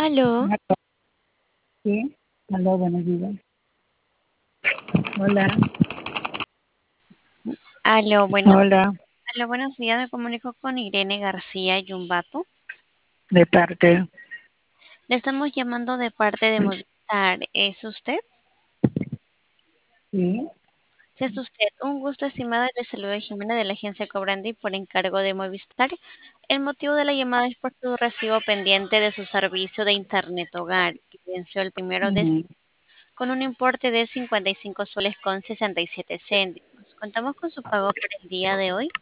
Aló, Sí, aló, buenos días. Hola, aló, bueno, hola, aló, buenos días. Me comunico con Irene García Yumbato. de parte. Le estamos llamando de parte de Movistar. ¿Es usted? Sí, Si es usted, un gusto, estimada. Le saluda Jimena de la agencia Cobrandi por encargo de Movistar. El motivo de la llamada es por su recibo pendiente de su servicio de Internet Hogar, que venció el primero de mm, con un importe de 55 soles con 67 céntimos. Contamos con su pago para el día de hoy.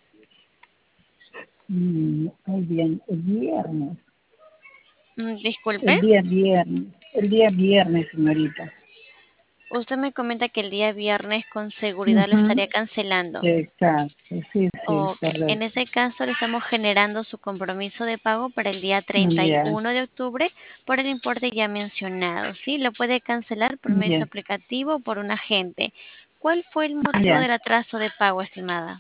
muy bien, Disculpe. el día viernes, el día viernes, señorita. Usted me comenta que el día viernes con seguridad lo Ujú, estaría cancelando. exacto, sí, sí, Ok, en correcto. ese caso le estamos generando su compromiso de pago para el día treinta y Ya, uno de octubre por el importe ya mencionado. Sí, lo puede cancelar por medio de su ya, aplicativo o por un agente. ¿Cuál fue el motivo ya, del atraso de pago, estimada?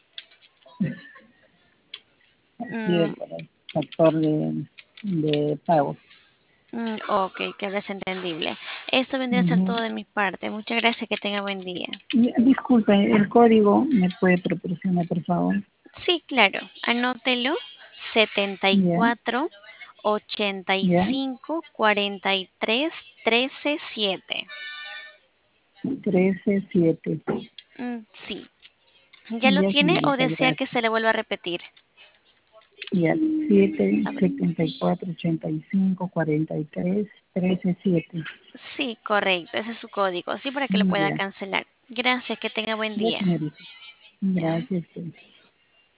así Mm, es, por el factor de pago. ok, que ahora es entendible. Esto vendría a ser Ujú. todo de mi parte. Muchas gracias, que tenga buen día. Disculpe, ¿el código me puede proporcionar, por favor? Sí, claro. Anótelo. setenta y Ya, cuatro ochenta y ya, cinco cuarenta y tres 13 7. 13-7. Sí. ¿Ya lo Ya, tiene o señorita, desea gracias. que se le vuelva a repetir? Y al siete A ver. setenta y cuatro ochenta y cinco cuarenta y tres 13-7. Sí, correcto. Ese es su código. Sí, para que lo pueda Ya, cancelar. Gracias. Que tenga buen ya, día. señorita. Chao. Gracias. Sí.